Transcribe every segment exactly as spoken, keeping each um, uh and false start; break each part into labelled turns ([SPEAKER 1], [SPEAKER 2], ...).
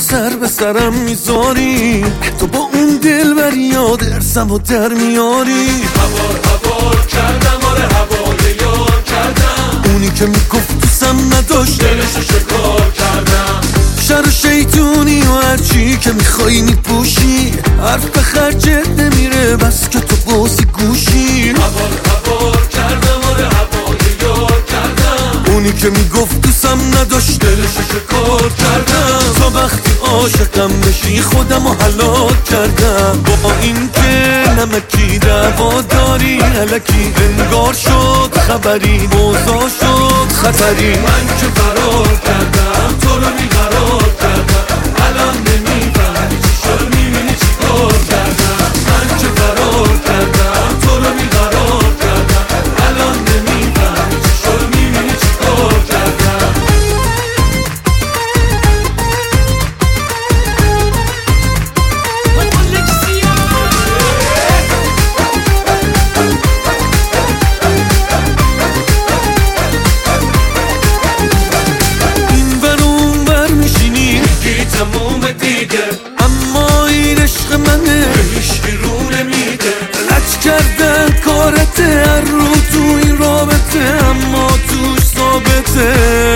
[SPEAKER 1] سر به سرم میذاری، تو با اون دل بر یاد ارسم و در میاری.
[SPEAKER 2] هوار هوار کردم، آره هوای یار کردم،
[SPEAKER 1] اونی که میگفت دوستم نداشت
[SPEAKER 2] دلشو شکار کردم.
[SPEAKER 1] شر و شیطونی و هرچی که میخوای میپوشی، حرف به خرجت نمیره بس که تو بازی گوشی.
[SPEAKER 2] هوار هوار کردم، آره هوای یار کردم،
[SPEAKER 1] اونی که میگفت دوستم نداشت
[SPEAKER 2] دلشو شکار کردم.
[SPEAKER 1] تو وقتی عاشقم بشی خودم رو هلاک کردم. با این که نمکی دعوا داری الکی انگار شد خبری، اوضاع شد خطری.
[SPEAKER 2] من که فرار کردم تو رو بیقرار کردم، الان نمیفهمی چی شد میبینی چی کار کردم. من که فرار کردم تو رو بیقرار کردم، الان نمیفهمی چی شد میبینی چی کار کردم.
[SPEAKER 1] این ور اون ور میشینی
[SPEAKER 2] میگی تموم دیگه،
[SPEAKER 1] اما این عشق منه
[SPEAKER 2] به هیچکی رو نمیده.
[SPEAKER 1] لج کردن کارته هر رو تو این رابطه، اما توش ثابته.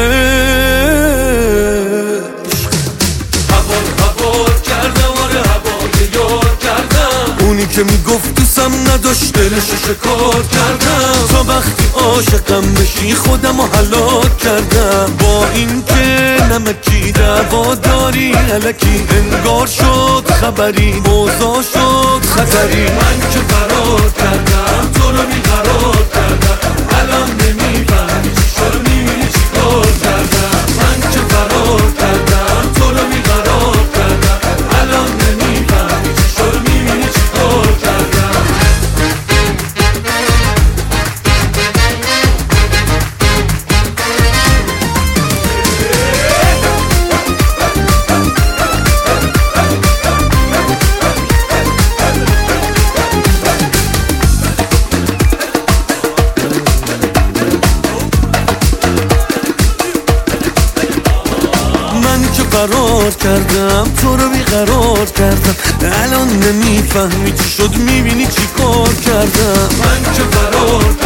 [SPEAKER 2] هوار هوار کردم، آره هوای یار کردم،
[SPEAKER 1] اونی که میگفت دوستم نداشت
[SPEAKER 2] دلشو شکار کردم.
[SPEAKER 1] تو وقتی عاشقم بشی خودم رو هلاک کردم. با این که نمکی دعوا داری الکی انگار شد خبری، اوضاع شد خطری.
[SPEAKER 2] من که فرار کردم تو رو بیقرار کردم، الان نمیفهمی چی شد میبینی چی کار کردم. من که فرار کردم تو رو بیقرار کردم، الان نمیفهمی چی شد میبینی چی کار کردم.
[SPEAKER 1] من که فرار کردم تو رو بیقرار کردم، الان نمیفهمی چی شد میبینی چی کار کردم.
[SPEAKER 2] من که فرار